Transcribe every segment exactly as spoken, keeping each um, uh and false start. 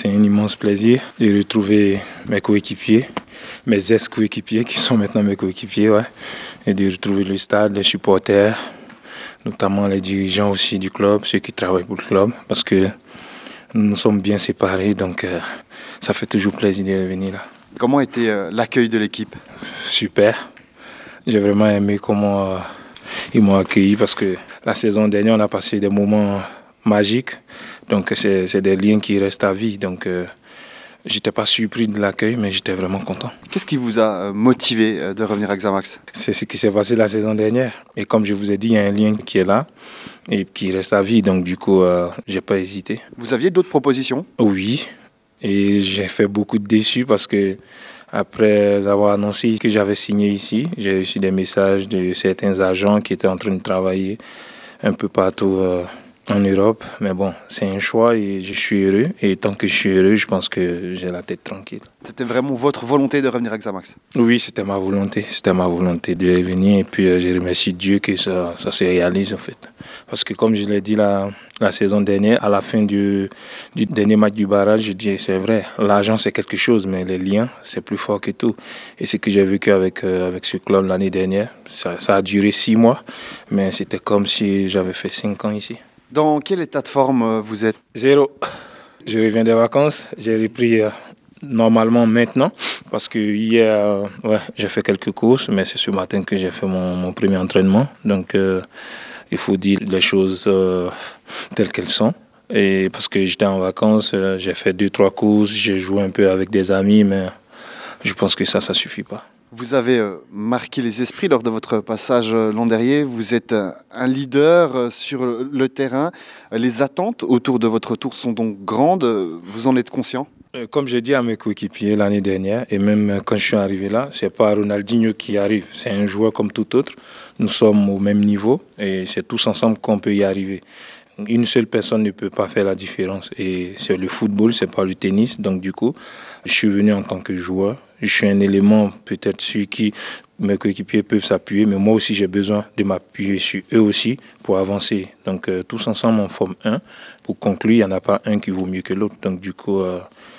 c'est un immense plaisir de retrouver mes coéquipiers, mes ex-coéquipiers qui sont maintenant mes coéquipiers, ouais, et de retrouver le stade, les supporters, notamment les dirigeants aussi du club, ceux qui travaillent pour le club, parce que nous sommes bien séparés, donc euh, ça fait toujours plaisir de revenir là. Comment était euh, l'accueil de l'équipe? Super. J'ai vraiment aimé comment euh, ils m'ont accueilli parce que la saison dernière, on a passé des moments magiques. Donc, c'est des liens qui restent à vie. Donc, euh, je n'étais pas surpris de l'accueil, mais j'étais vraiment content. Qu'est-ce qui vous a motivé de revenir à Xamax? C'est ce qui s'est passé la saison dernière. Et comme je vous ai dit, il y a un lien qui est là et qui reste à vie. Donc, du coup, euh, je n'ai pas hésité. Vous aviez d'autres propositions? Oui. Et j'ai fait beaucoup de déçus parce que après avoir annoncé que j'avais signé ici, j'ai reçu des messages de certains agents qui étaient en train de travailler un peu partout euh, en Europe. Mais bon, c'est un choix et je suis heureux. Et tant que je suis heureux, je pense que j'ai la tête tranquille. C'était vraiment votre volonté de revenir à Xamax? Oui, c'était ma volonté. C'était ma volonté de revenir. Et puis, euh, je remercie Dieu que ça, ça se réalise, en fait. Parce que, comme je l'ai dit la, la saison dernière, à la fin du, du dernier match du barrage, je dis, c'est vrai, l'argent, c'est quelque chose, mais les liens, c'est plus fort que tout. Et ce que j'ai vécu avec, euh, avec ce club l'année dernière, ça, ça a duré six mois, mais c'était comme si j'avais fait cinq ans ici. Dans quel état de forme vous êtes? Zéro. Je reviens des vacances, j'ai repris... Euh, Normalement maintenant, parce que hier, euh, ouais, j'ai fait quelques courses, mais c'est ce matin que j'ai fait mon, mon premier entraînement. Donc, euh, il faut dire les choses euh, telles qu'elles sont. Et parce que j'étais en vacances, euh, j'ai fait deux, trois courses, j'ai joué un peu avec des amis, mais je pense que ça, ça ne suffit pas. Vous avez euh, marqué les esprits lors de votre passage euh, l'an dernier. Vous êtes euh, un leader euh, sur le terrain. Les attentes autour de votre tour sont donc grandes. Vous en êtes conscient? Comme j'ai dit à mes coéquipiers l'année dernière, et même quand je suis arrivé là, ce n'est pas Ronaldinho qui arrive, c'est un joueur comme tout autre. Nous sommes au même niveau et c'est tous ensemble qu'on peut y arriver. Une seule personne ne peut pas faire la différence. Et c'est le football, ce n'est pas le tennis. Donc du coup, je suis venu en tant que joueur. Je suis un élément peut-être sur qui mes coéquipiers peuvent s'appuyer, mais moi aussi j'ai besoin de m'appuyer sur eux aussi pour avancer. Donc euh, tous ensemble on forme un. Pour conclure, il n'y en a pas un qui vaut mieux que l'autre. Donc du coup... Euh,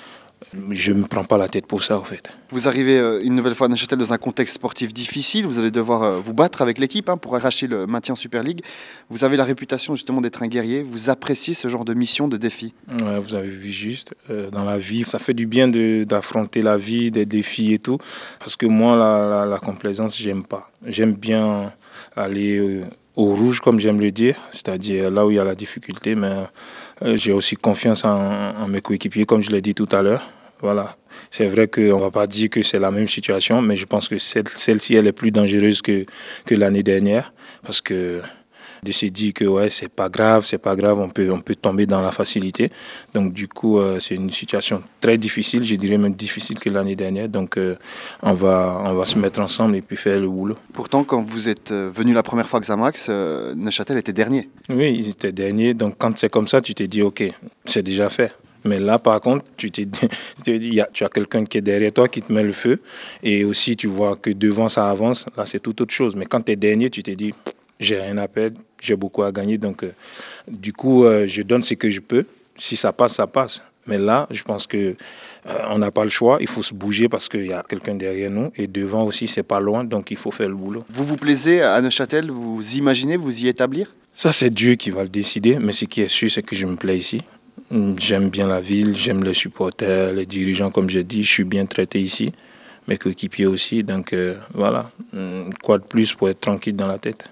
je ne me prends pas la tête pour ça, en fait. Vous arrivez une nouvelle fois à Neuchâtel dans un contexte sportif difficile. Vous allez devoir vous battre avec l'équipe hein, pour arracher le maintien en Super League. Vous avez la réputation justement d'être un guerrier. Vous appréciez ce genre de mission, de défi? Ouais, vous avez vu juste. Euh, dans la vie, ça fait du bien d'affronter la vie, des défis et tout. Parce que moi, la, la, la complaisance, j'aime pas. J'aime bien aller euh, au rouge, comme j'aime le dire, c'est-à-dire là où il y a la difficulté. Mais euh, j'ai aussi confiance en, en mes coéquipiers, comme je l'ai dit tout à l'heure. Voilà. C'est vrai qu'on ne va pas dire que c'est la même situation, mais je pense que celle-ci, elle est plus dangereuse que, que l'année dernière. Parce que de se dire que ouais, c'est pas grave, c'est pas grave, on peut, on peut tomber dans la facilité. Donc du coup, euh, c'est une situation très difficile, je dirais même difficile que l'année dernière. Donc euh, on, va, on va se mettre ensemble et puis faire le boulot. Pourtant, quand vous êtes venu la première fois à Xamax, euh, Neuchâtel était dernier. Oui, ils étaient derniers. Donc quand c'est comme ça, tu te dis, ok, c'est déjà fait. Mais là, par contre, tu, te dis, tu, dis, tu as quelqu'un qui est derrière toi, qui te met le feu. Et aussi, tu vois que devant, ça avance. Là, c'est tout autre chose. Mais quand tu es dernier, tu te dis, j'ai rien à perdre, j'ai beaucoup à gagner. Donc, euh, du coup, euh, je donne ce que je peux. Si ça passe, ça passe. Mais là, je pense qu'on euh, n'a pas le choix. Il faut se bouger parce qu'il y a quelqu'un derrière nous. Et devant aussi, c'est pas loin. Donc, il faut faire le boulot. Vous vous plaisez à Neuchâtel? Vous imaginez vous y établir? Ça, c'est Dieu qui va le décider. Mais ce qui est sûr, c'est que je me plais ici. J'aime bien la ville, j'aime les supporters, les dirigeants, comme j'ai dit, je suis bien traité ici, mes coéquipiers aussi, donc euh, voilà, quoi de plus pour être tranquille dans la tête.